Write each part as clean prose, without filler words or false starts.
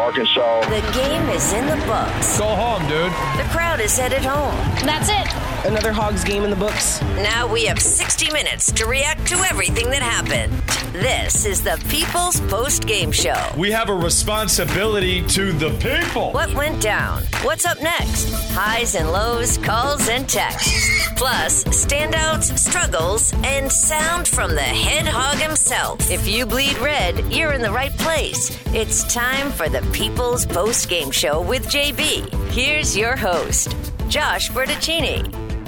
Arkansas. The game is in the books. Go home, dude. The crowd is headed home. That's it. Another Hogs game in the books. Now we have 60 minutes to react to everything that happened. This is the People's Post-Game Show. We have a responsibility to the people. What went down? What's up next? Highs and lows, calls and texts. Plus, standouts, struggles, and sound from the head hog himself. If you bleed red, you're in the right place. It's time for the People's Post-Game Show with JB. Here's your host, Josh Bertaccini.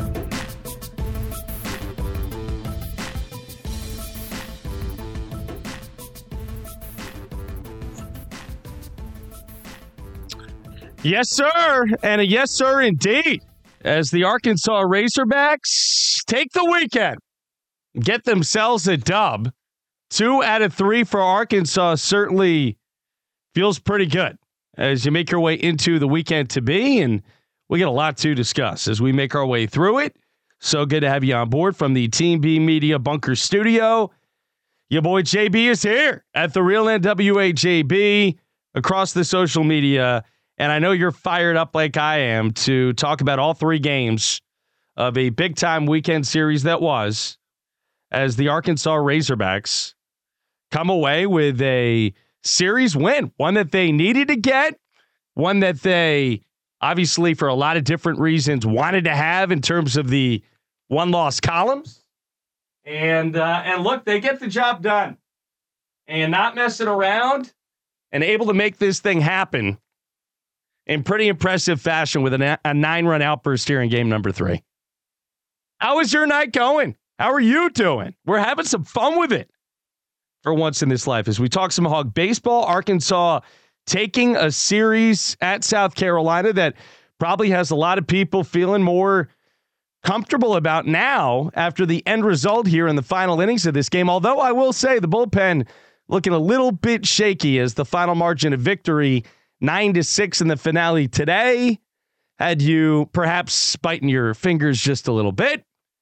Yes, sir. And a yes, sir, indeed. As the Arkansas Razorbacks take the weekend, get themselves a dub. 2 out of 3 for Arkansas certainly feels pretty good as you make your way into the weekend to be. And we got a lot to discuss as we make our way through it. So good to have you on board from the Team B Media Bunker Studio. Your boy JB is here at the Real NWA JB across the social media. And I know you're fired up like I am to talk about all 3 games of a big-time weekend series that was, as the Arkansas Razorbacks come away with a series win, one that they needed to get, one that they obviously for a lot of different reasons wanted to have in terms of the one-loss columns. And look, they get the job done and not messing around and able to make this thing happen in pretty impressive fashion with a 9-run outburst here in game number 3. How is your night going? How are you doing? We're having some fun with it for once in this life as we talk some Hog baseball. Arkansas taking a series at South Carolina that probably has a lot of people feeling more comfortable about now after the end result here in the final innings of this game. Although I will say the bullpen looking a little bit shaky as the final margin of victory 9-6 in the finale today. Had you perhaps biting your fingers just a little bit?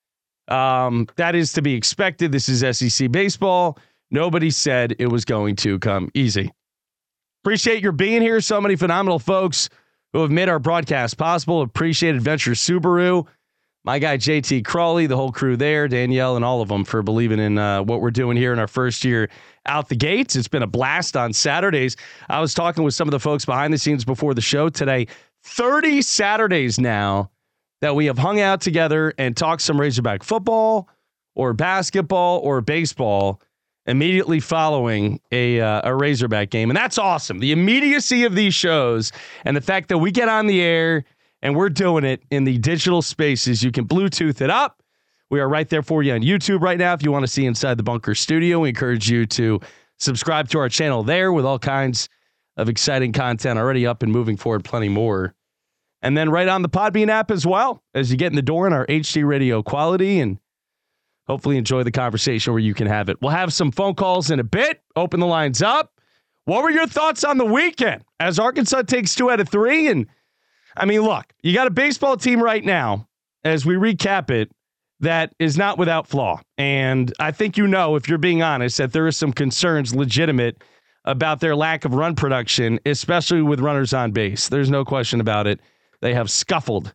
That is to be expected. This is SEC baseball. Nobody said it was going to come easy. Appreciate your being here. So many phenomenal folks who have made our broadcast possible. Appreciate Adventure Subaru, my guy JT Crawley, the whole crew there, Danielle, and all of them for believing in what we're doing here in our first year out the gates. It's been a blast on Saturdays. I was talking with some of the folks behind the scenes before the show today. 30 Saturdays now that we have hung out together and talked some Razorback football or basketball or baseball immediately following a Razorback game. And that's awesome. The immediacy of these shows and the fact that we get on the air and we're doing it in the digital spaces. You can Bluetooth it up. We are right there for you on YouTube right now. If you want to see inside the Bunker Studio, we encourage you to subscribe to our channel there with all kinds of exciting content already up and moving forward, plenty more. And then right on the Podbean app as well, as you get in the door in our HD radio quality and hopefully enjoy the conversation where you can have it. We'll have some phone calls in a bit. Open the lines up. What were your thoughts on the weekend as Arkansas takes 2 out of 3? And I mean, look, you got a baseball team right now, as we recap it, that is not without flaw. And I think if you're being honest, that there are some concerns legitimate about their lack of run production, especially with runners on base. There's no question about it. They have scuffled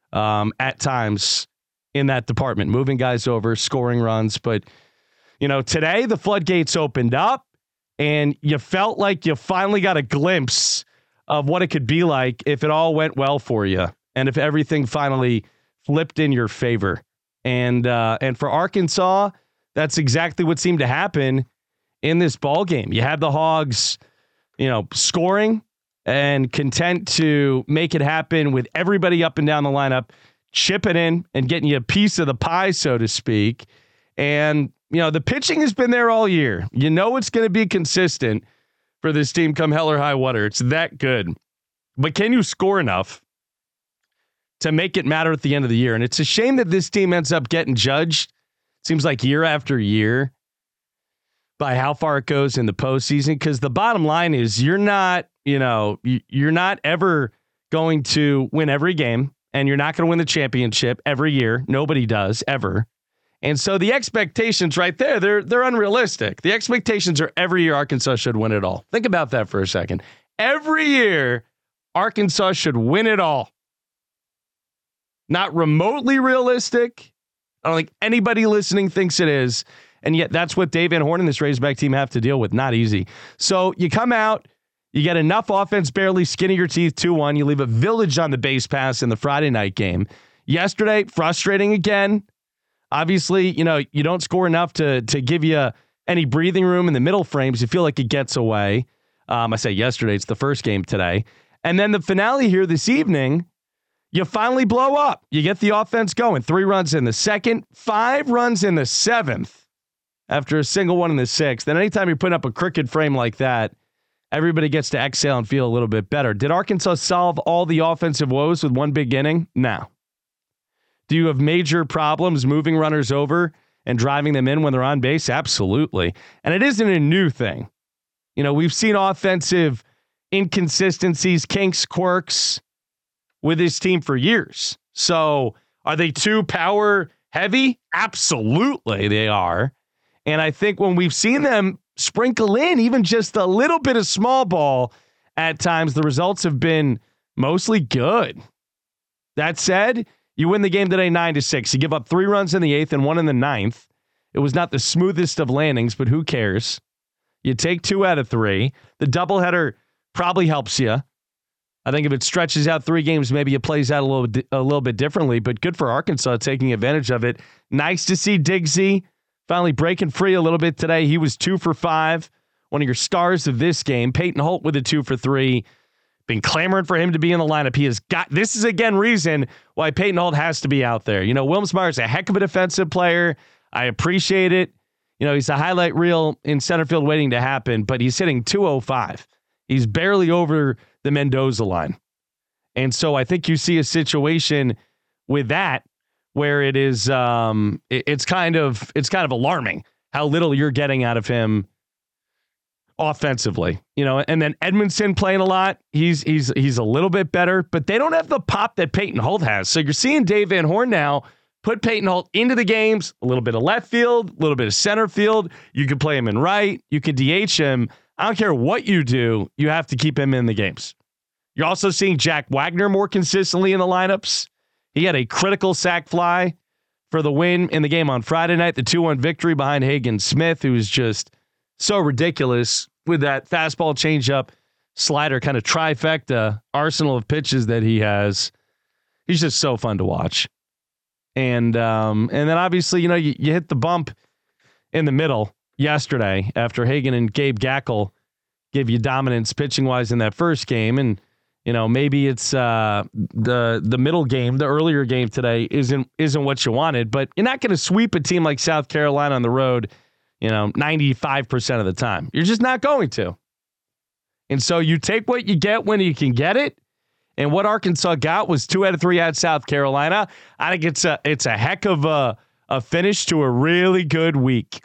at times in that department, moving guys over, scoring runs. But, today the floodgates opened up and you felt like you finally got a glimpse of what it could be like if it all went well for you and if everything finally flipped in your favor. And for Arkansas, that's exactly what seemed to happen in this ball game. You had the Hogs, scoring and content to make it happen with everybody up and down the lineup, chipping in and getting you a piece of the pie, so to speak. And, the pitching has been there all year. It's going to be consistent for this team come hell or high water. It's that good. But can you score enough to make it matter at the end of the year? And it's a shame that this team ends up getting judged, seems like year after year, by how far it goes in the postseason. Because the bottom line is you're not ever going to win every game, and you're not going to win the championship every year. Nobody does, ever. And so the expectations right there, they're unrealistic. The expectations are every year Arkansas should win it all. Think about that for a second. every year Arkansas should win it all. Not remotely realistic. I don't think anybody listening thinks it is. And yet that's what Dave Van Horn and this Razorback team have to deal with. Not easy. So you come out, you get enough offense, barely skinning your teeth 2-1. You leave a village on the base pass in the Friday night game. Yesterday, frustrating again. Obviously, you don't score enough to give you any breathing room in the middle frames. You feel like it gets away. I say yesterday, it's the first game today. And then the finale here this evening, you finally blow up. You get the offense going. 3 runs in the second, 5 runs in the 7th after a single one in the 6th. And anytime you're putting up a crooked frame like that, everybody gets to exhale and feel a little bit better. Did Arkansas solve all the offensive woes with one big inning? No. Do you have major problems moving runners over and driving them in when they're on base? Absolutely. And it isn't a new thing. We've seen offensive inconsistencies, kinks, quirks with this team for years. So are they too power heavy? Absolutely they are. And I think when we've seen them sprinkle in even just a little bit of small ball at times, the results have been mostly good. That said, you win the game today 9-6. You give up 3 runs in the 8th and 1 in the 9th. It was not the smoothest of landings, but who cares? You take 2 out of 3. The doubleheader probably helps you. I think if it stretches out 3 games, maybe it plays out a little bit differently, but good for Arkansas taking advantage of it. Nice to see Diggsy finally breaking free a little bit today. He was 2 for 5, one of your stars of this game. Peyton Holt with a 2 for 3. Been clamoring for him to be in the lineup. He has got, this is again reason why Peyton Holt has to be out there. Wilmsmeyer's a heck of a defensive player. I appreciate it. He's a highlight reel in center field waiting to happen, but he's hitting 205. He's barely over the Mendoza line. And so I think you see a situation with that where it is it's kind of alarming how little you're getting out of him offensively. And then Edmondson playing a lot. He's a little bit better, but they don't have the pop that Peyton Holt has. So you're seeing Dave Van Horn now put Peyton Holt into the games, a little bit of left field, a little bit of center field. You could play him in right. You could DH him. I don't care what you do. You have to keep him in the games. You're also seeing Jack Wagner more consistently in the lineups. He had a critical sac fly for the win in the game on Friday night, the 2-1 victory behind Hagen Smith, who is just so ridiculous with that fastball, changeup, slider kind of trifecta arsenal of pitches that he has. He's just so fun to watch. And then obviously, you hit the bump in the middle yesterday after Hagen and Gabe Gackel give you dominance pitching wise in that first game. And, maybe it's the middle game, the earlier game today isn't what you wanted, but you're not going to sweep a team like South Carolina on the road, 95% of the time. You're just not going to. And so you take what you get when you can get it. And what Arkansas got was 2 out of 3 at South Carolina. I think it's a heck of a finish to a really good week.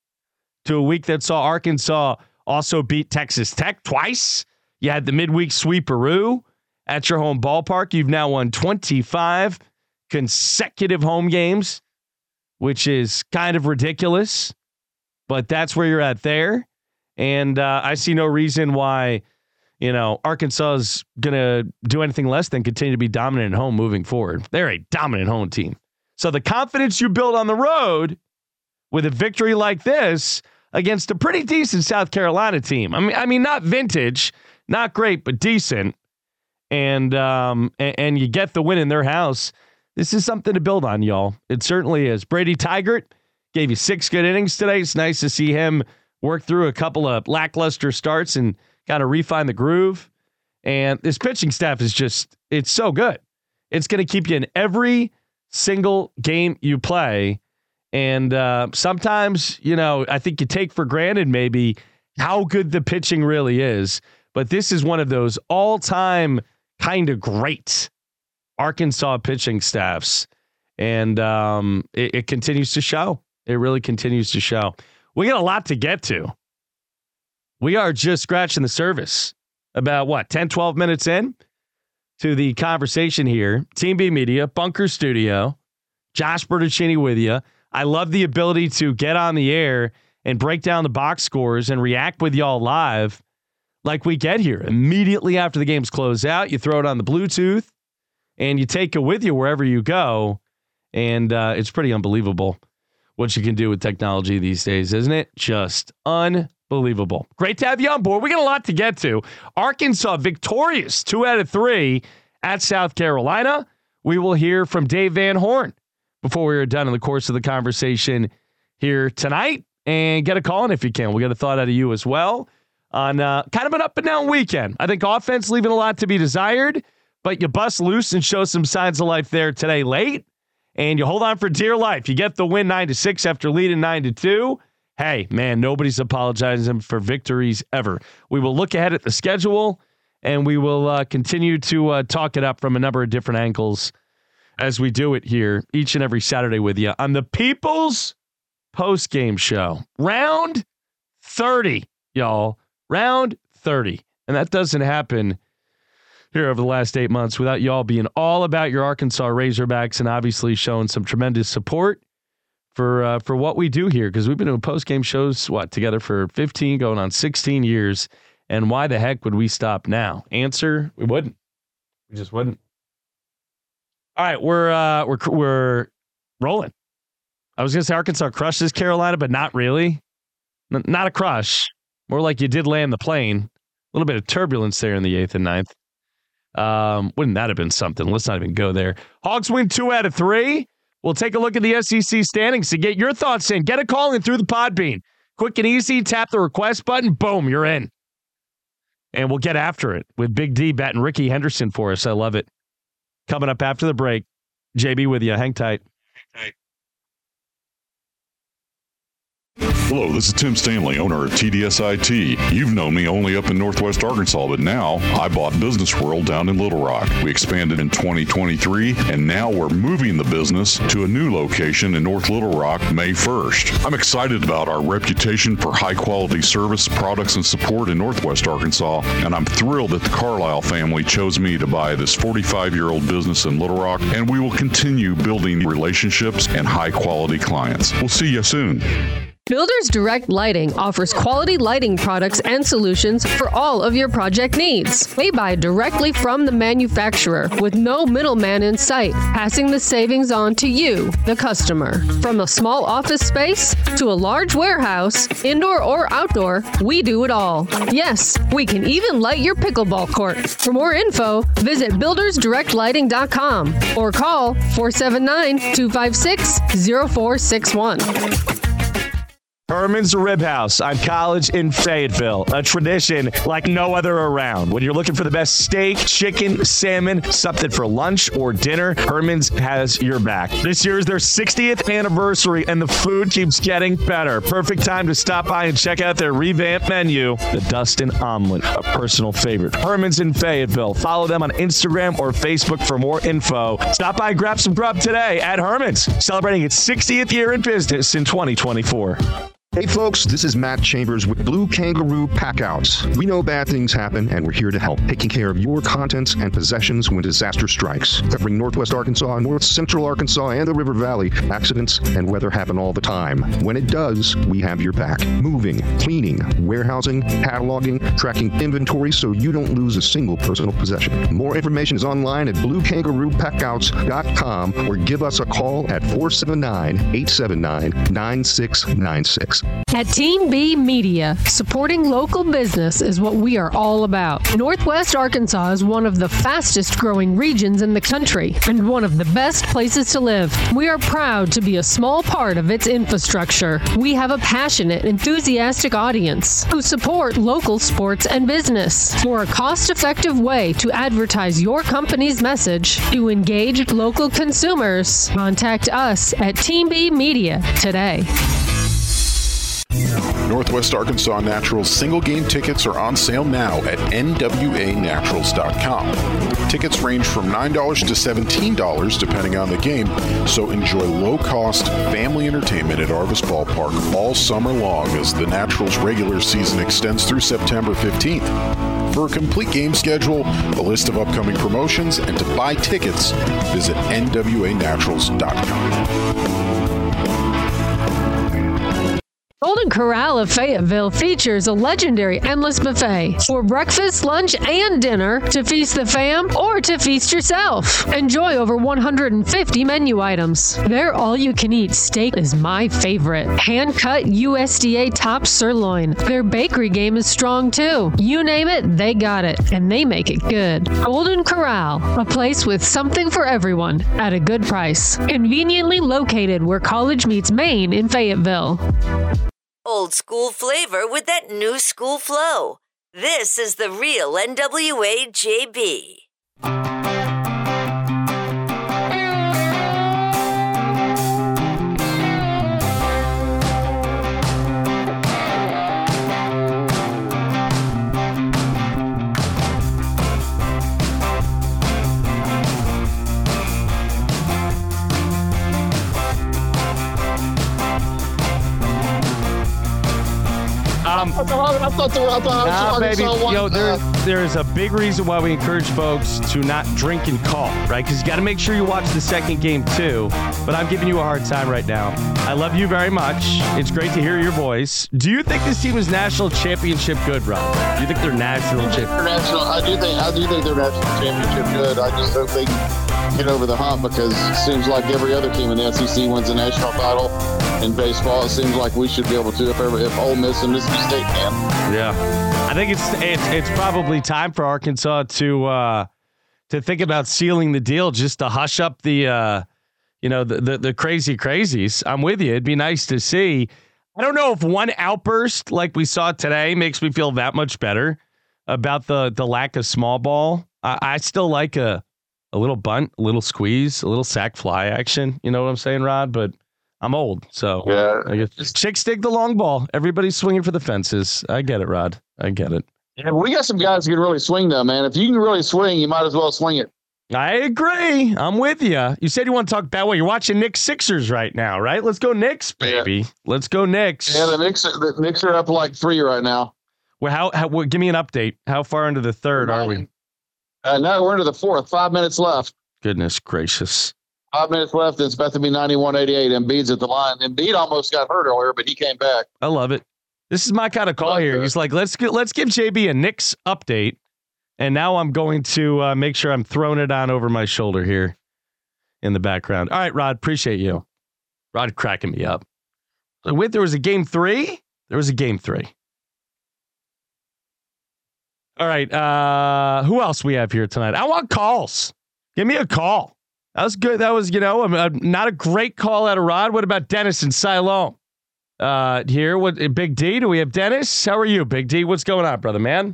To a week that saw Arkansas also beat Texas Tech twice. You had the midweek sweeperoo at your home ballpark. You've now won 25 consecutive home games, which is kind of ridiculous. But that's where you're at there. And I see no reason why Arkansas is going to do anything less than continue to be dominant at home moving forward. They're a dominant home team. So the confidence you build on the road with a victory like this against a pretty decent South Carolina team. I mean, not vintage, not great, but decent. And you get the win in their house. This is something to build on, y'all. It certainly is. Brady Tygart gave you 6 good innings today. It's nice to see him work through a couple of lackluster starts and kind of refine the groove. And this pitching staff is it's so good. It's going to keep you in every single game you play. And sometimes, I think you take for granted maybe how good the pitching really is. But this is one of those all-time kind of great Arkansas pitching staffs. And it continues to show. It really continues to show. We got a lot to get to. We are just scratching the surface. About 10, 12 minutes in to the conversation here. Team B Media, Bunker Studio, Josh Bertuccini with you. I love the ability to get on the air and break down the box scores and react with y'all live like we get here. Immediately after the games close out, you throw it on the Bluetooth, and you take it with you wherever you go. And it's pretty unbelievable what you can do with technology these days, isn't it? Just unbelievable. Great to have you on board. We got a lot to get to. Arkansas victorious 2 out of 3 at South Carolina. We will hear from Dave Van Horn before we are done in the course of the conversation here tonight. And get a call in if you can. We'll get a thought out of you as well on kind of an up and down weekend. I think offense leaving a lot to be desired, but you bust loose and show some signs of life there today late. And you hold on for dear life. You get the win 9-6 after leading 9-2. Hey, man, nobody's apologizing for victories ever. We will look ahead at the schedule, and we will continue to talk it up from a number of different angles as we do it here each and every Saturday with you on the People's Post-Game Show. Round 30, y'all. Round 30. And that doesn't happen here over the last 8 months without y'all being all about your Arkansas Razorbacks and obviously showing some tremendous support for what we do here, because we've been doing post-game shows, together for 15, going on 16 years. And why the heck would we stop now? Answer, we wouldn't. We just wouldn't. All right, we're rolling. I was going to say Arkansas crushes Carolina, but not really. Not a crush. More like you did land the plane. A little bit of turbulence there in the 8th and 9th. Wouldn't that have been something? Let's not even go there. Hogs win 2 out of 3. We'll take a look at the SEC standings to get your thoughts in. Get a call in through the Podbean. Quick and easy. Tap the request button. Boom, you're in. And we'll get after it with Big D batting Ricky Henderson for us. I love it. Coming up after the break. JB with you. Hang tight. Hello, this is Tim Stanley, owner of TDS IT. You've known me only up in Northwest Arkansas, but now I bought Business World down in Little Rock. We expanded in 2023, and now we're moving the business to a new location in North Little Rock May 1st. I'm excited about our reputation for high-quality service, products, and support in Northwest Arkansas, and I'm thrilled that the Carlisle family chose me to buy this 45-year-old business in Little Rock, and we will continue building relationships and high-quality clients. We'll see you soon. Builders Direct Lighting offers quality lighting products and solutions for all of your project needs. We buy directly from the manufacturer with no middleman in sight, passing the savings on to you, the customer. From a small office space to a large warehouse, indoor or outdoor, we do it all. Yes, we can even light your pickleball court. For more info, visit buildersdirectlighting.com or call 479-256-0461. Herman's Rib House on College in Fayetteville. A tradition like no other around. When you're looking for the best steak, chicken, salmon, something for lunch or dinner, Herman's has your back. This year is their 60th anniversary, and the food keeps getting better. Perfect time to stop by and check out their revamped menu. The Dustin Omelet, a personal favorite. Herman's in Fayetteville. Follow them on Instagram or Facebook for more info. Stop by and grab some grub today at Herman's, celebrating its 60th year in business in 2024. Hey folks, this is Matt Chambers with Blue Kangaroo Packouts. We know bad things happen, and we're here to help, taking care of your contents and possessions when disaster strikes. Covering Northwest Arkansas, North Central Arkansas, and the River Valley, accidents and weather happen all the time. When it does, we have your back. Moving, cleaning, warehousing, cataloging, tracking inventory so you don't lose a single personal possession. More information is online at bluekangaroopackouts.com or give us a call at 479-879-9696. At Team B Media, supporting local business is what we are all about. Northwest Arkansas is one of the fastest growing regions in the country and one of the best places to live. We are proud to be a small part of its infrastructure. We have a passionate, enthusiastic audience who support local sports and business. For a cost-effective way to advertise your company's message to engage local consumers, contact us at Team B Media today. Northwest Arkansas Naturals single-game tickets are on sale now at nwanaturals.com. Tickets range from $9 to $17 depending on the game, so enjoy low-cost family entertainment at Arvis Ballpark all summer long as the Naturals regular season extends through September 15th. For a complete game schedule, a list of upcoming promotions, and to buy tickets, visit nwanaturals.com. Golden Corral of Fayetteville features a legendary endless buffet for breakfast, lunch, and dinner to feast the fam or to feast yourself. Enjoy over 150 menu items. Their all-you-can-eat steak is my favorite. Hand-cut USDA top sirloin. Their bakery game is strong too. You name it, they got it, and they make it good. Golden Corral, a place with something for everyone at a good price. Conveniently located where college meets Maine in Fayetteville. Old school flavor with that new school flow. This is the real NWA JB. There's a big reason why we encourage folks to not drink and call, right? Because you got to make sure you watch the second game too. But I'm giving you a hard time right now. I love you very much. It's great to hear your voice. Do you think this team is national championship good, Rob? Do you think they're national championship? I do think they're national championship good. I just hope they can get over the hump, because it seems like every other team in the SEC wins a national title. In baseball, it seems like we should be able to if Ole Miss and Mississippi State can. Yeah, I think it's probably time for Arkansas to think about sealing the deal, just to hush up the crazy crazies. I'm with you. It'd be nice to see. I don't know if one outburst like we saw today makes me feel that much better about the lack of small ball. I still like a little bunt, a little squeeze, a little sac fly action. You know what I'm saying, Rod? But I'm old, so yeah. I guess chicks dig the long ball. Everybody's swinging for the fences. I get it, Rod. I get it. Yeah, we got some guys who can really swing, though, man. If you can really swing, you might as well swing it. I agree. I'm with you. You said you want to talk about what you're watching Knicks Sixers right now, right? Let's go Knicks, baby. Yeah. Let's go Knicks. Yeah, the Knicks are up like 3 right now. Well, give me an update. How far into the third are we? No, we're into the 4th. 5 minutes left. Goodness gracious. 5 minutes left. It's about to be 91-88. Embiid's at the line. Embiid almost got hurt earlier, but he came back. I love it. This is my kind of call here. He's like, let's give JB a Knicks update. And now I'm going to make sure I'm throwing it on over my shoulder here in the background. All right, Rod, appreciate you. Rod cracking me up. So there was a game 3. There was a game 3. All right. Who else we have here tonight? I want calls. Give me a call. That was good. That was, not a great call out of Rod. What about Dennis and Siloam? Here, Big D? Do we have Dennis? How are you, Big D? What's going on, brother, man?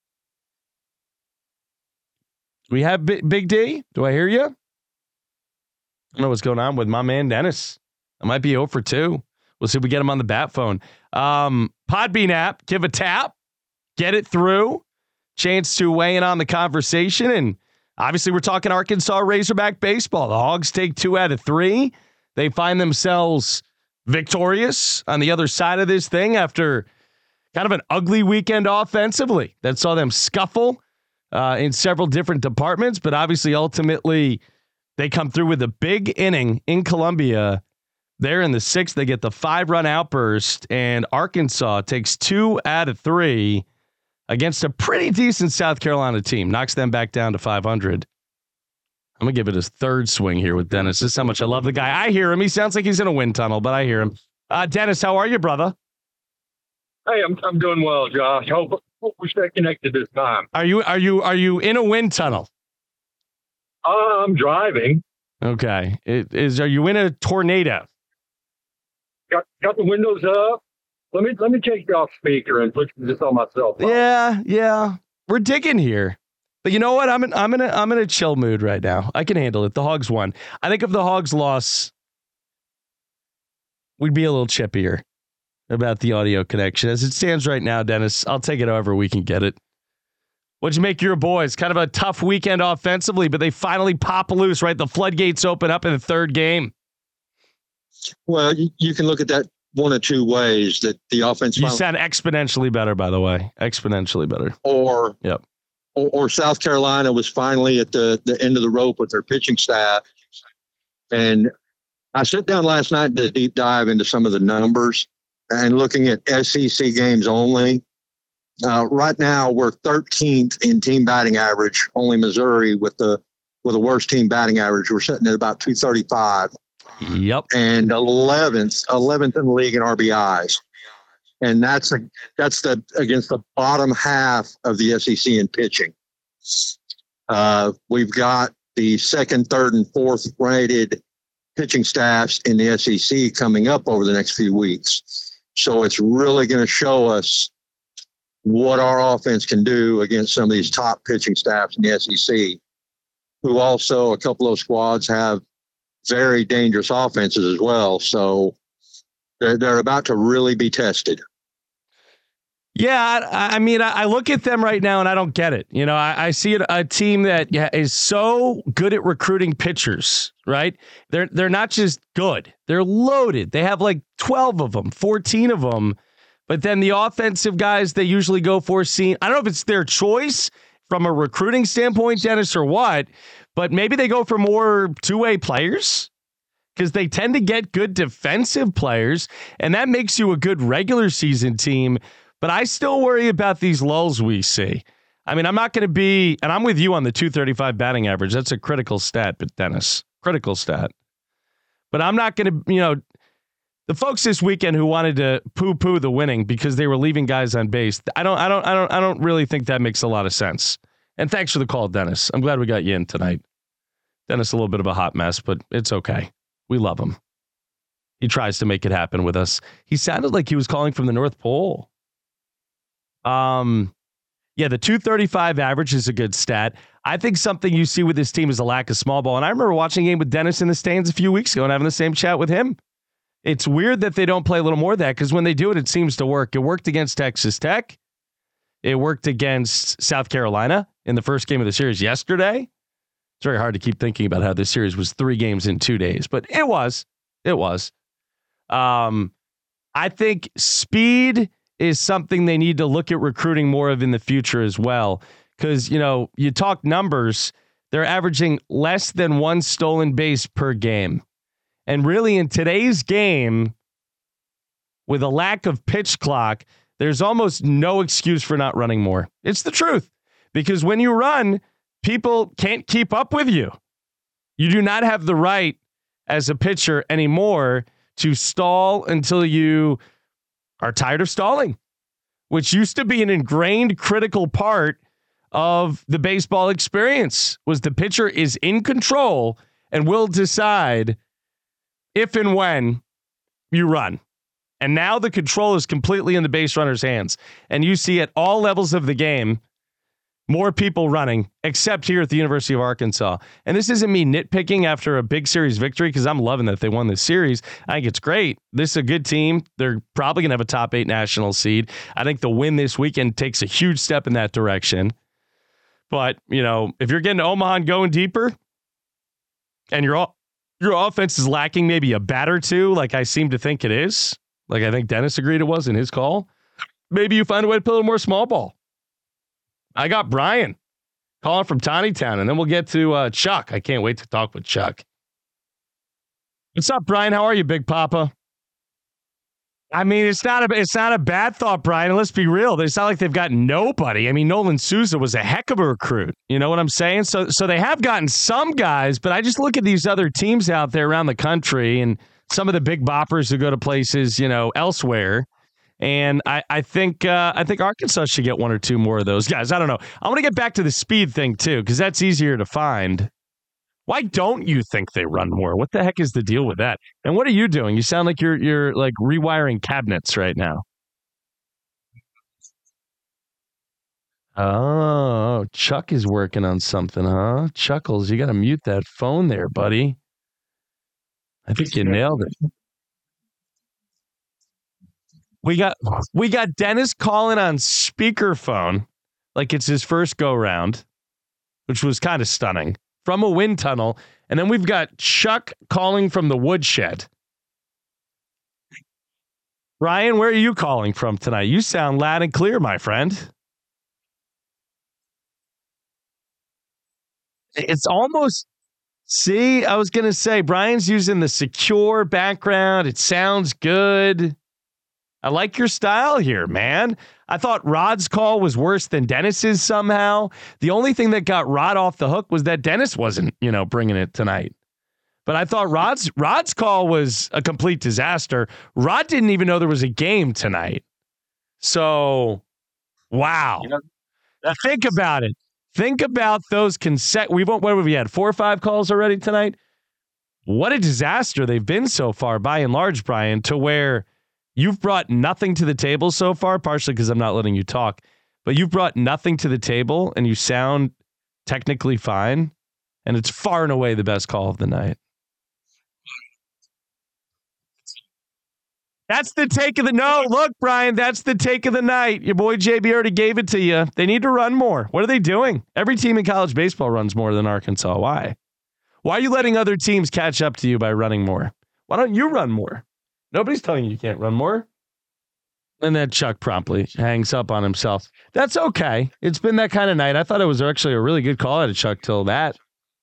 Do we have Big D? Do I hear you? I don't know what's going on with my man, Dennis. I might be 0 for 2. We'll see if we get him on the bat phone. Podbean app, give a tap, get it through. Chance to weigh in on the conversation, and obviously, we're talking Arkansas Razorback baseball. The Hogs take 2 out of 3. They find themselves victorious on the other side of this thing after kind of an ugly weekend offensively that saw them scuffle in several different departments. But obviously, ultimately, they come through with a big inning in Columbia. They're in the 6th. They get the 5-run outburst, and Arkansas takes 2 out of 3. Against a pretty decent South Carolina team. Knocks them back down to 500. I'm going to give it his 3rd swing here with Dennis. This is how much I love the guy. I hear him. He sounds like he's in a wind tunnel, but I hear him. Dennis, how are you, brother? Hey, I'm doing well, Josh. Hope we stay connected this time. Are you in a wind tunnel? I'm driving. Okay. Are you in a tornado? Got the windows up. Let me take you off speaker and put this on my cell phone. Yeah. We're digging here. But you know what? I'm in a chill mood right now. I can handle it. The Hogs won. I think if the Hogs lost, we'd be a little chippier about the audio connection. As it stands right now, Dennis, I'll take it however we can get it. What'd you make your boys? Kind of a tough weekend offensively, but they finally pop loose, right? The floodgates open up in the 3rd game. Well, you can look at that one or two ways that the offense. You sound exponentially better, by the way. Exponentially better. Or South Carolina was finally at the end of the rope with their pitching staff. And I sat down last night to deep dive into some of the numbers. and looking at SEC games only, right now we're 13th in team batting average. Only Missouri with the worst team batting average. We're sitting at about 235. Yep. And 11th in the league in RBIs. And that's against the bottom half of the SEC in pitching. We've got the second, third, and fourth rated pitching staffs in the SEC coming up over the next few weeks. So it's really going to show us what our offense can do against some of these top pitching staffs in the SEC, who also, a couple of squads have very dangerous offenses as well. So they're about to really be tested. Yeah, I mean, I look at them right now and I don't get it. You know, I see a team that is so good at recruiting pitchers, right? They're not just good. They're loaded. They have like 12 of them, 14 of them. But then the offensive guys they usually go for I don't know if it's their choice from a recruiting standpoint, Dennis, or what, but maybe they go for more two-way players because they tend to get good defensive players, and that makes you a good regular season team. But I still worry about these lulls we see. I mean, I'm not going to be, and I'm with you on the 235 batting average. That's a critical stat, but Dennis, critical stat. But I'm not going to, the folks this weekend who wanted to poo-poo the winning because they were leaving guys on base. I don't really think that makes a lot of sense. And thanks for the call, Dennis. I'm glad we got you in tonight. Dennis, a little bit of a hot mess, but it's okay. We love him. He tries to make it happen with us. He sounded like he was calling from the North Pole. Yeah, the 235 average is a good stat. I think something you see with this team is a lack of small ball. And I remember watching a game with Dennis in the stands a few weeks ago and having the same chat with him. It's weird that they don't play a little more of that because when they do it, it seems to work. It worked against Texas Tech. It worked against South Carolina in the first game of the series yesterday. It's very hard to keep thinking about how this series was 3 games in 2 days, but it was. I think speed is something they need to look at recruiting more of in the future as well. Because, you talk numbers, they're averaging less than 1 stolen base per game. And really in today's game, with a lack of pitch clock, there's almost no excuse for not running more. It's the truth. Because when you run, people can't keep up with you. You do not have the right as a pitcher anymore to stall until you are tired of stalling, which used to be an ingrained critical part of the baseball experience, was the pitcher is in control and will decide if and when you run. And now the control is completely in the base runner's hands. And you see at all levels of the game, more people running, except here at the University of Arkansas. And this isn't me nitpicking after a big series victory, because I'm loving that they won this series. I think it's great. This is a good team. They're probably going to have a top 8 national seed. I think the win this weekend takes a huge step in that direction. But, if you're getting to Omaha and going deeper, and your offense is lacking maybe a bat or two, like I seem to think it is, like I think Dennis agreed it was in his call, maybe you find a way to put a little more small ball. I got Brian calling from Tawnytown, and then we'll get to Chuck. I can't wait to talk with Chuck. What's up, Brian? How are you, Big Papa? I mean, it's not a bad thought, Brian. Let's be real. It's not like they've got nobody. I mean, Nolan Souza was a heck of a recruit. You know what I'm saying? So they have gotten some guys, but I just look at these other teams out there around the country and some of the big boppers who go to places, elsewhere. And I think Arkansas should get 1 or 2 more of those guys. I don't know. I want to get back to the speed thing, too, because that's easier to find. Why don't you think they run more? What the heck is the deal with that? And what are you doing? You sound like you're like rewiring cabinets right now. Oh, Chuck is working on something, huh? Chuckles, you got to mute that phone there, buddy. I think you nailed it. We got Dennis calling on speakerphone like it's his first go round, which was kind of stunning, from a wind tunnel. And then we've got Chuck calling from the woodshed. Ryan, where are you calling from tonight? You sound loud and clear, my friend. It's almost, see, I was going to say, Brian's using the secure background. It sounds good. I like your style here, man. I thought Rod's call was worse than Dennis's somehow. The only thing that got Rod off the hook was that Dennis wasn't, bringing it tonight. But I thought Rod's call was a complete disaster. Rod didn't even know there was a game tonight. So, wow. Now think about it. Think about those what have we had? 4 or 5 calls already tonight? What a disaster they've been so far, by and large, Brian, to where you've brought nothing to the table so far, partially because I'm not letting you talk, but you've brought nothing to the table and you sound technically fine, and it's far and away the best call of the night. That's the take of the no. Look, Brian, that's the take of the night. Your boy JB already gave it to you. They need to run more. What are they doing? Every team in college baseball runs more than Arkansas. Why? Why are you letting other teams catch up to you by running more? Why don't you run more? Nobody's telling you can't run more. And then Chuck promptly hangs up on himself. That's okay. It's been that kind of night. I thought it was actually a really good call out of Chuck till that.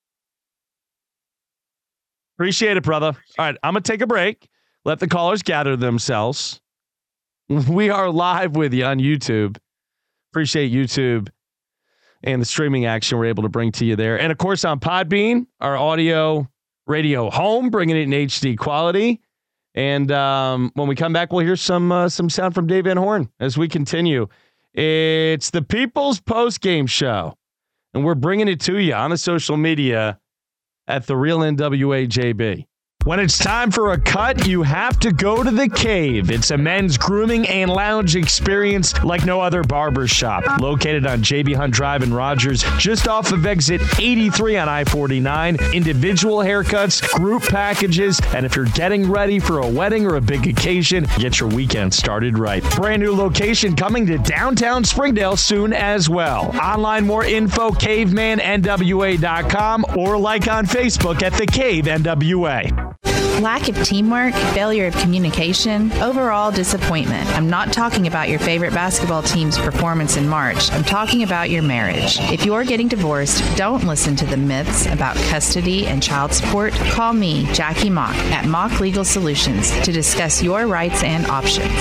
Appreciate it, brother. All right, I'm going to take a break. Let the callers gather themselves. We are live with you on YouTube. Appreciate YouTube and the streaming action we're able to bring to you there. And, of course, on Podbean, our audio radio home, bringing it in HD quality. And when we come back, we'll hear some sound from Dave Van Horn as we continue. It's the People's Post-Game Show, and we're bringing it to you on the social media at The Real NWA JB. When it's time for a cut, you have to go to The Cave. It's a men's grooming and lounge experience like no other barber shop. Located on JB Hunt Drive in Rogers, just off of exit 83 on I-49. Individual haircuts, group packages, and if you're getting ready for a wedding or a big occasion, get your weekend started right. Brand new location coming to downtown Springdale soon as well. Online, more info, cavemannwa.com, or like on Facebook at The Cave NWA. Lack of teamwork, failure of communication, overall disappointment. I'm not talking about your favorite basketball team's performance in March. I'm talking about your marriage. If you're getting divorced, don't listen to the myths about custody and child support. Call me, Jackie Mock, at Mock Legal Solutions to discuss your rights and options.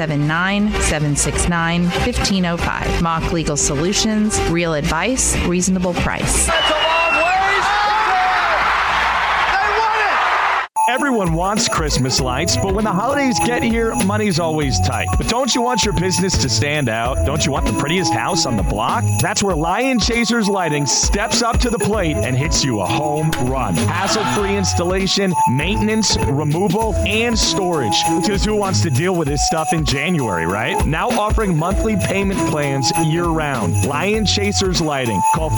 479-769-1505. Mock Legal Solutions, real advice, reasonable price. Everyone wants Christmas lights, but when the holidays get here, money's always tight. But don't you want your business to stand out? Don't you want the prettiest house on the block? That's where Lion Chasers Lighting steps up to the plate and hits you a home run. Hassle-free installation, maintenance, removal, and storage. Because who wants to deal with this stuff in January, right? Now offering monthly payment plans year-round. Lion Chasers Lighting. Call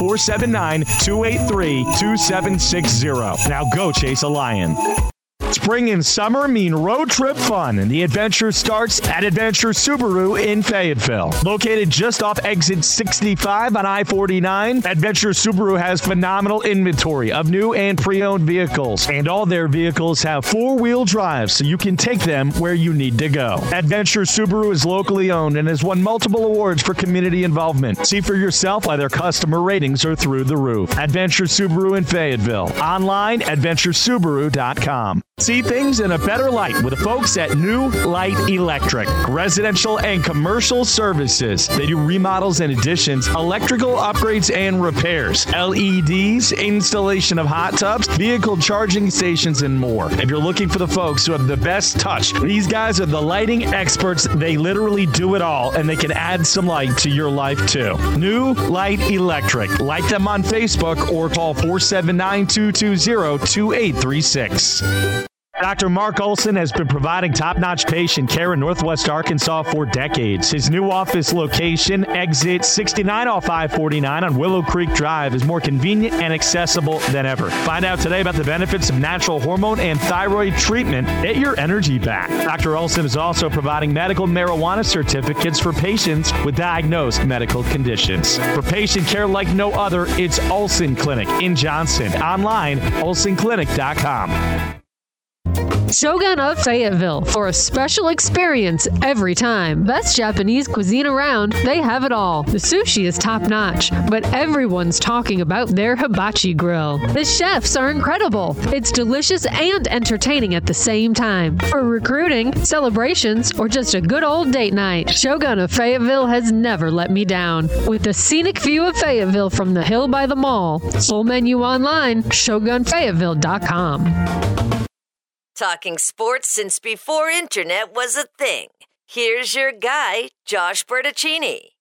479-283-2760. Now go chase a lion. Spring and summer mean road trip fun, and the adventure starts at Adventure Subaru in Fayetteville. Located just off exit 65 on I-49, Adventure Subaru has phenomenal inventory of new and pre-owned vehicles, and all their vehicles have four-wheel drive, so you can take them where you need to go. Adventure Subaru is locally owned and has won multiple awards for community involvement. See for yourself why their customer ratings are through the roof. Adventure Subaru in Fayetteville. Online, adventuresubaru.com. See things in a better light with the folks at New Light Electric. Residential and commercial services. They do remodels and additions, electrical upgrades and repairs, LEDs, installation of hot tubs, vehicle charging stations, and more. If you're looking for the folks who have the best touch, these guys are the lighting experts. They literally do it all, and they can add some light to your life too. New Light Electric. Like them on Facebook or call 479-220-2836. Dr. Mark Olson has been providing top-notch patient care in Northwest Arkansas for decades. His new office location, exit 69 off I-49 on Willow Creek Drive, is more convenient and accessible than ever. Find out today about the benefits of natural hormone and thyroid treatment. Get your energy back. Dr. Olson is also providing medical marijuana certificates for patients with diagnosed medical conditions. For patient care like no other, it's Olson Clinic in Johnson. Online, olsonclinic.com. Shogun of Fayetteville for a special experience every time. Best Japanese cuisine around, they have it all. The sushi is top-notch, but everyone's talking about their hibachi grill. The chefs are incredible. It's delicious and entertaining at the same time. For recruiting, celebrations, or just a good old date night, Shogun of Fayetteville has never let me down. With a scenic view of Fayetteville from the hill by the mall. Full menu online, shogunfayetteville.com. Talking sports since before internet was a thing. Here's your guy, Josh Bertaccini.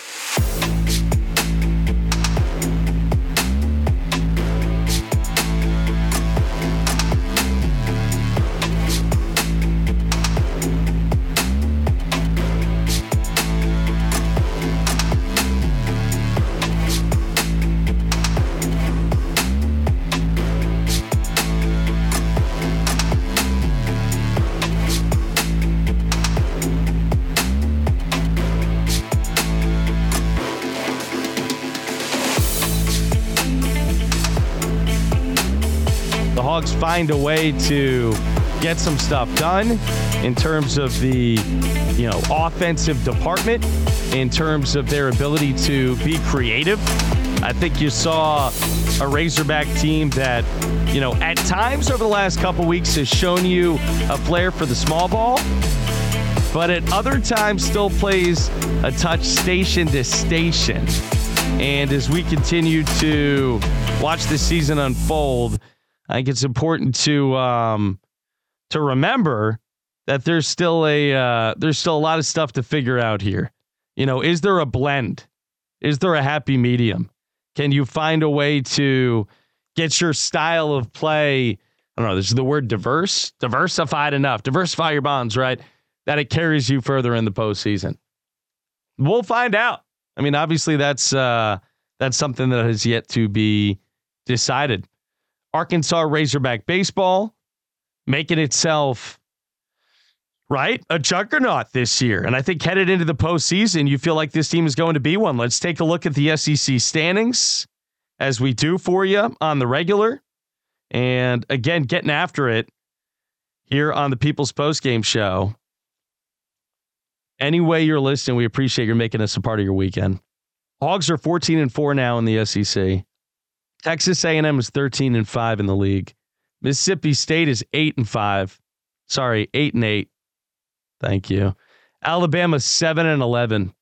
Hogs find a way to get some stuff done in terms of the, offensive department, in terms of their ability to be creative. I think you saw a Razorback team that, at times over the last couple weeks has shown you a flair for the small ball, but at other times still plays a touch station to station. And as we continue to watch the season unfold, I think it's important to remember that there's still a lot of stuff to figure out here. Is there a blend? Is there a happy medium? Can you find a way to get your style of play? I don't know. This is the word diversified enough. Diversify your bonds, right? That it carries you further in the postseason. We'll find out. I mean, obviously that's something that has yet to be decided. Arkansas Razorback baseball making itself, right, a juggernaut this year. And I think headed into the postseason, you feel like this team is going to be one. Let's take a look at the SEC standings as we do for you on the regular. And again, getting after it here on the People's Postgame Show. Any way you're listening, we appreciate you making us a part of your weekend. Hogs are 14-4 now in the SEC. Texas A&M is 13-5 in the league. Mississippi State is 8-5. Sorry, 8-8. Thank you. Alabama 7-11.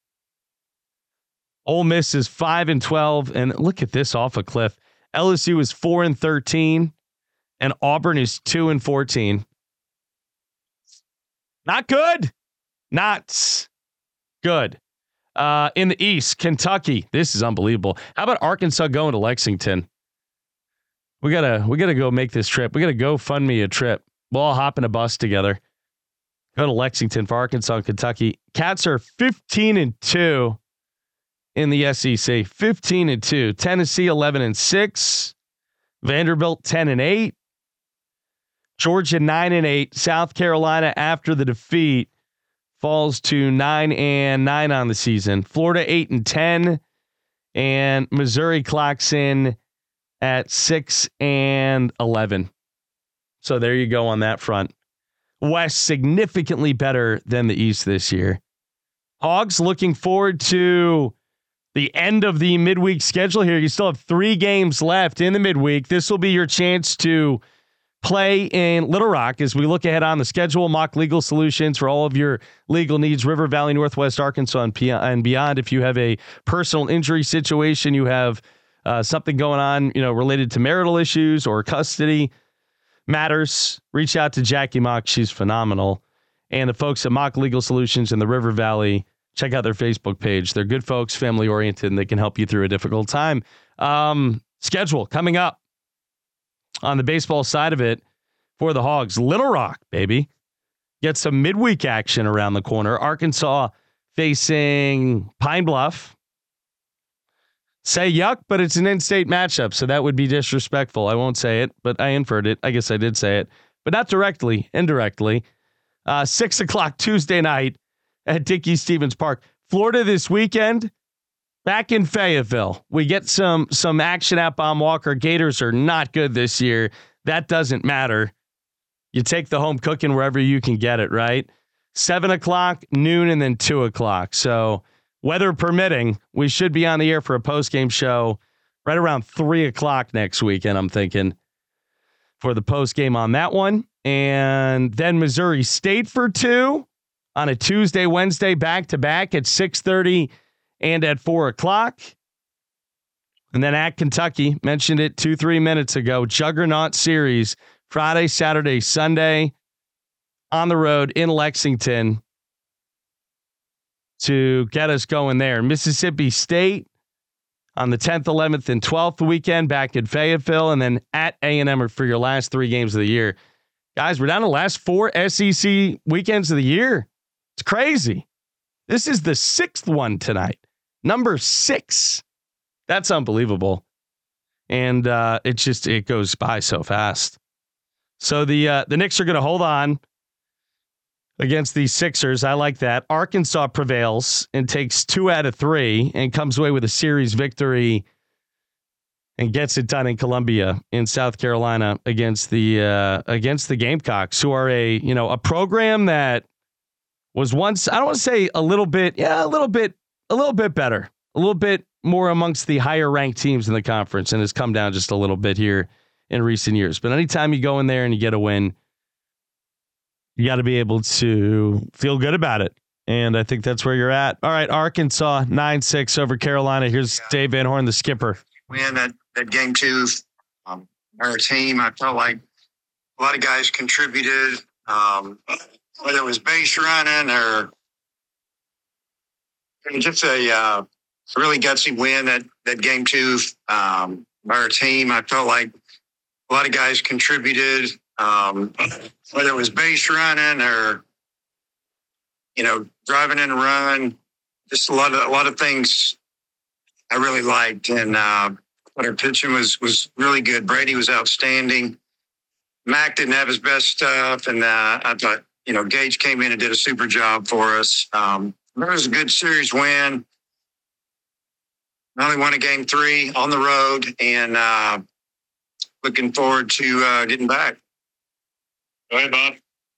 Ole Miss is 5-12, and look at this off a cliff. LSU is 4-13, and Auburn is 2-14. Not good. Not good. In the East, Kentucky. This is unbelievable. How about Arkansas going to Lexington? We gotta go make this trip. We gotta go fund me a trip. We'll all hop in a bus together. Go to Lexington for Arkansas and Kentucky. Cats are 15-2 in the SEC. 15-2. Tennessee 11-6. Vanderbilt 10-8. Georgia 9-8. South Carolina after the defeat falls to 9-9 on the season. Florida 8-10, and Missouri clocks in at 6-11. So there you go on that front. West significantly better than the East this year. Hogs looking forward to the end of the midweek schedule here. You still have 3 games left in the midweek. This will be your chance to play in Little Rock as we look ahead on the schedule. Mock Legal Solutions for all of your legal needs. River Valley, Northwest Arkansas, and beyond. If you have a personal injury situation, you have something going on, related to marital issues or custody matters, reach out to Jackie Mock. She's phenomenal. And the folks at Mock Legal Solutions in the River Valley, check out their Facebook page. They're good folks, family oriented, and they can help you through a difficult time. Schedule coming up. On the baseball side of it, for the Hogs, Little Rock, baby. Get some midweek action around the corner. Arkansas facing Pine Bluff. Say yuck, but it's an in-state matchup, so that would be disrespectful. I won't say it, but I inferred it. I guess I did say it, but not directly, indirectly. 6 o'clock Tuesday night at Dickey-Stevens Park. Florida this weekend. Back in Fayetteville, we get some action at Baum Walker. Gators are not good this year. That doesn't matter. You take the home cooking wherever you can get it, right? 7 o'clock, noon, and then 2 o'clock. So weather permitting, we should be on the air for a post-game show right around 3 o'clock next weekend, I'm thinking, for the post-game on that one. And then Missouri State for 2 on a Tuesday, Wednesday, back-to-back at 6:30 and at 4 o'clock. And then at Kentucky, mentioned it 2-3 minutes ago, Juggernaut Series, Friday, Saturday, Sunday, on the road in Lexington to get us going there. Mississippi State on the 10th, 11th, and 12th weekend back in Fayetteville, and then at A&M for your last 3 games of the year. Guys, we're down to the last 4 SEC weekends of the year. It's crazy. This is the 6th one tonight. Number 6. That's unbelievable. And it goes by so fast. So the Knicks are going to hold on against the Sixers. I like that. Arkansas prevails and takes 2 out of 3 and comes away with a series victory and gets it done in Columbia in South Carolina against the Gamecocks, who are a program that was once, I don't want to say a little bit better, a little bit more amongst the higher ranked teams in the conference, and has come down just a little bit here in recent years. But anytime you go in there and you get a win, you got to be able to feel good about it. And I think that's where you're at. All right, Arkansas 9-6 over Carolina. Here's Dave Van Horn, the skipper. Win that game 2. Our team, I felt like a lot of guys contributed, whether it was base running or just a really gutsy win that game 2. Our team, I felt like a lot of guys contributed, whether it was base running or, driving in a run, just a lot of things I really liked. And our pitching was really good. Brady was outstanding. Mac didn't have his best stuff. And I thought, Gage came in and did a super job for us. It was a good series win. Only won a game 3 on the road, and looking forward to getting back. Go ahead, Bob.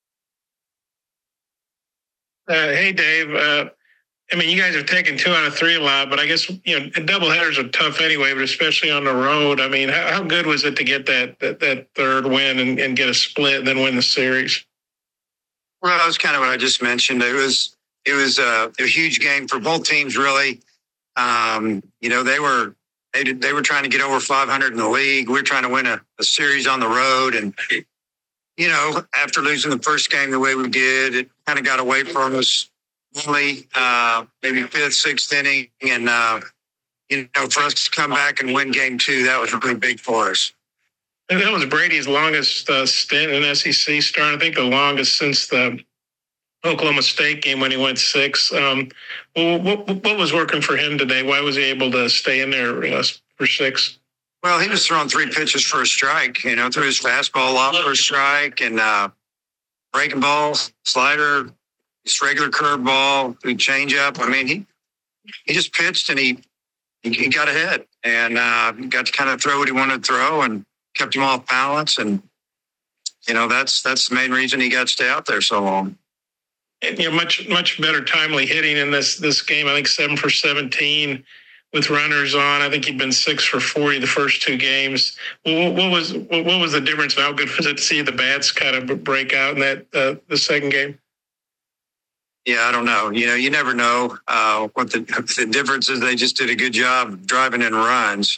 Hey, Dave. You guys have taken 2 out of 3 a lot, but I guess, doubleheaders are tough anyway, but especially on the road. How good was it to get that third win and get a split and then win the series? Well, that was kind of what I just mentioned. It was a huge game for both teams, really. They were trying to get over 500 in the league. We were trying to win a series on the road. And, after losing the first game the way we did, it kind of got away from us only maybe 5th, 6th inning. And, for us to come back and win game 2, that was really big for us. And that was Brady's longest stint in SEC start. I think the longest since the Oklahoma State game when he went 6. What was working for him today? Why was he able to stay in there for 6? Well, he was throwing 3 pitches for a strike, threw his fastball off for a strike and breaking ball, slider, his regular curveball, change up. He just pitched and he got ahead and got to kind of throw what he wanted to throw and kept him off balance. And, that's the main reason he got to stay out there so long. And, much better timely hitting in this game. I think 7 for 17 with runners on. I think he'd been 6 for 40 the first 2 games. What was the difference? How good was it to see the bats kind of break out in that the second game? Yeah, I don't know. You never know what the difference is. They just did a good job driving in runs.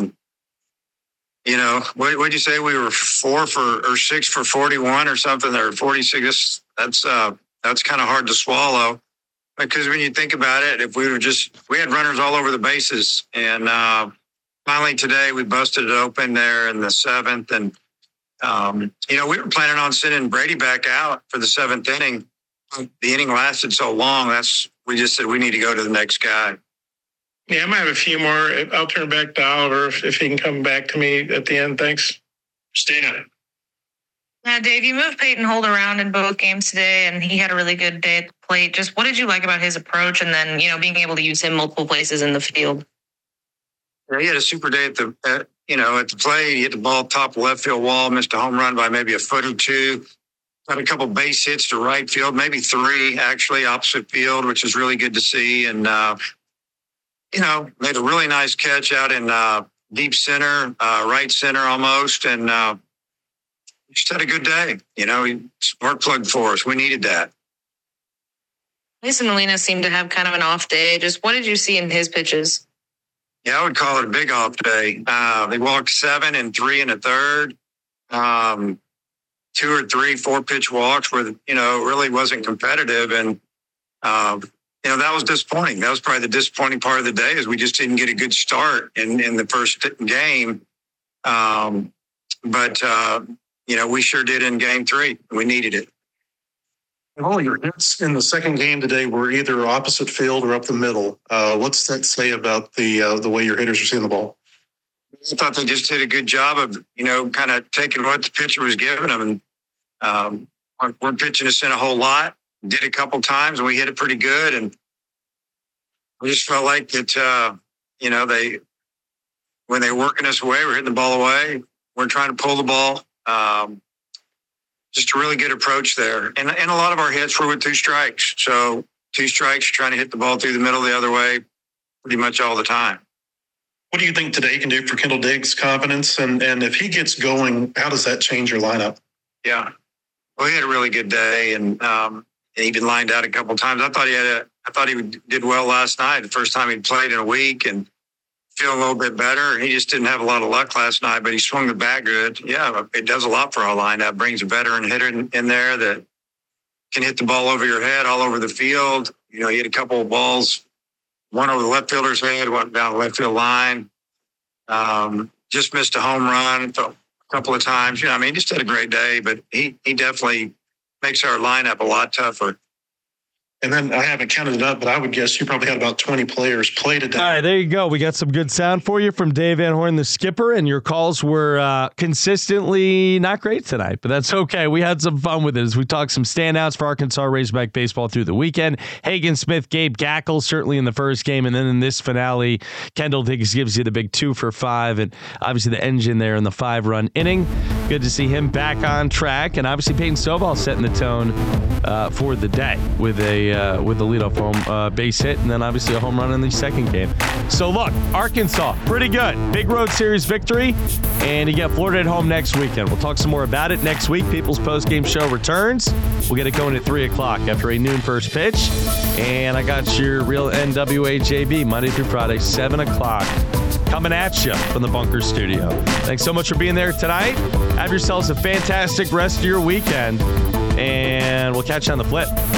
What'd you say? We were 6 for 41 or something, or 46. That's kind of hard to swallow. Because when you think about it, if we had runners all over the bases, and finally today we busted it open there in the 7th, and we were planning on sending Brady back out for the 7th inning. The inning lasted so long, we just said we need to go to the next guy. Yeah, I might have a few more. I'll turn back to Oliver if he can come back to me at the end. Thanks, Christina. Dave, you moved Peyton Holt around in both games today, and he had a really good day at the plate. Just what did you like about his approach, and then being able to use him multiple places in the field? Yeah, he had a super day at the plate. He hit the ball top left field wall, missed a home run by maybe a foot or 2. Got a couple base hits to right field, maybe 3 actually opposite field, which is really good to see. And, made a really nice catch out in deep center, right center almost. And just had a good day. Spark plug for us. We needed that. Mason Molina seemed to have kind of an off day. Just what did you see in his pitches? Yeah, I would call it a big off day. They walked 7 and 3 1/3. 2 or 3 4-pitch walks where, really wasn't competitive. And, that was disappointing. That was probably the disappointing part of the day is we just didn't get a good start in the first game. But we sure did in game 3. We needed it. And all your hits in the second game today were either opposite field or up the middle. What's that say about the way your hitters are seeing the ball? I thought they just did a good job of, kind of taking what the pitcher was giving them. And we're pitching us in a whole lot. Did a couple times, and we hit it pretty good. And we just felt like that, when they were working us away, we're hitting the ball away. We're trying to pull the ball. Just a really good approach there. And a lot of our hits were with 2 strikes. So 2 strikes, you're trying to hit the ball through the middle the other way pretty much all the time. What do you think today can do for Kendall Diggs' confidence? And if he gets going, how does that change your lineup? Yeah. Well, he had a really good day, and he been lined out a couple of times. I thought he did well last night, the first time he'd played in a week, and feeling a little bit better. He just didn't have a lot of luck last night, but he swung the bat good. Yeah, it does a lot for our lineup. Brings a veteran hitter in there that can hit the ball over your head, all over the field. He had a couple of balls, one over the left fielder's head, one down the left field line. Just missed a home run a couple of times. He just had a great day, but he definitely makes our lineup a lot tougher. And then I haven't counted it up, but I would guess you probably had about 20 players play today. All right, there you go. We got some good sound for you from Dave Van Horn, the skipper, and your calls were consistently not great tonight, but that's okay. We had some fun with it as we talked some standouts for Arkansas Razorback baseball through the weekend. Hagen Smith, Gabe Gackle, certainly in the first game, and then in this finale, Kendall Diggs gives you the big 2 for 5, and obviously the engine there in the 5-run inning. Good to see him back on track, and obviously Peyton Stovall setting the tone for the day with a leadoff home base hit, and then obviously a home run in the second game. So look, Arkansas, pretty good. Big Road Series victory, and you get Florida at home next weekend. We'll talk some more about it next week. People's Postgame Show returns. We'll get it going at 3 o'clock after a noon first pitch, and I got your real NWA JB Monday through Friday, 7 o'clock. Coming at you from the Bunker Studio. Thanks so much for being there tonight. Have yourselves a fantastic rest of your weekend, and we'll catch you on the flip.